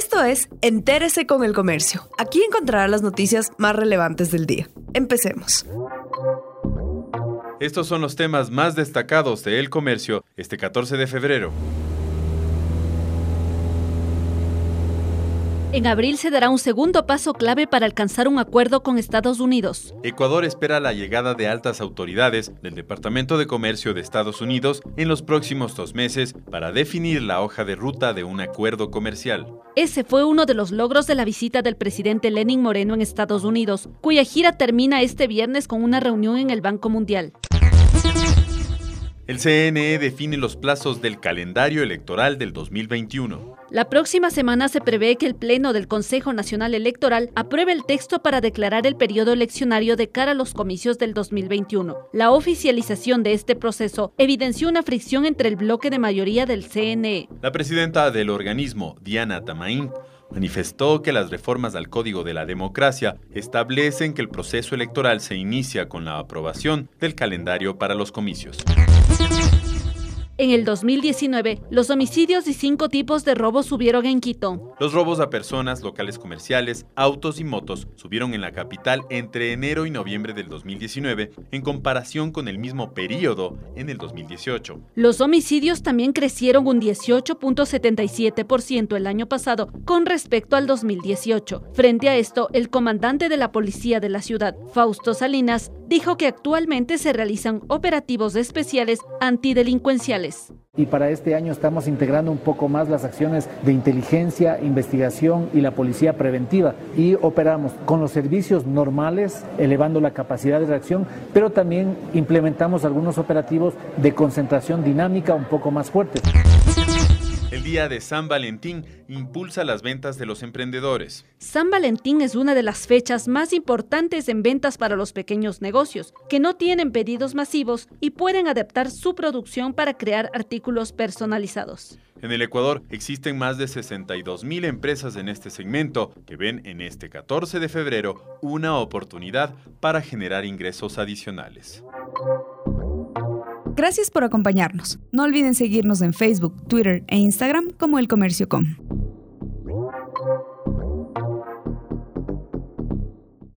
Esto es Entérese con el Comercio. Aquí encontrará las noticias más relevantes del día. Empecemos. Estos son los temas más destacados de El Comercio este 14 de febrero. En abril se dará un segundo paso clave para alcanzar un acuerdo con Estados Unidos. Ecuador espera la llegada de altas autoridades del Departamento de Comercio de Estados Unidos en los próximos 2 meses para definir la hoja de ruta de un acuerdo comercial. Ese fue uno de los logros de la visita del presidente Lenín Moreno en Estados Unidos, cuya gira termina este viernes con una reunión en el Banco Mundial. El CNE define los plazos del calendario electoral del 2021. La próxima semana se prevé que el Pleno del Consejo Nacional Electoral apruebe el texto para declarar el periodo eleccionario de cara a los comicios del 2021. La oficialización de este proceso evidenció una fricción entre el bloque de mayoría del CNE. La presidenta del organismo, Diana Tamain, manifestó que las reformas al Código de la Democracia establecen que el proceso electoral se inicia con la aprobación del calendario para los comicios. En el 2019, los homicidios y 5 tipos de robos subieron en Quito. Los robos a personas, locales comerciales, autos y motos subieron en la capital entre enero y noviembre del 2019 en comparación con el mismo periodo en el 2018. Los homicidios también crecieron un 18.77% el año pasado con respecto al 2018. Frente a esto, el comandante de la policía de la ciudad, Fausto Salinas, dijo que actualmente se realizan operativos especiales antidelincuenciales. Y para este año estamos integrando un poco más las acciones de inteligencia, investigación y la policía preventiva. Y operamos con los servicios normales, elevando la capacidad de reacción, pero también implementamos algunos operativos de concentración dinámica un poco más fuertes. El día de San Valentín impulsa las ventas de los emprendedores. San Valentín es una de las fechas más importantes en ventas para los pequeños negocios, que no tienen pedidos masivos y pueden adaptar su producción para crear artículos personalizados. En el Ecuador existen más de 62,000 empresas en este segmento que ven en este 14 de febrero una oportunidad para generar ingresos adicionales. Gracias por acompañarnos. No olviden seguirnos en Facebook, Twitter e Instagram como El Comercio.com.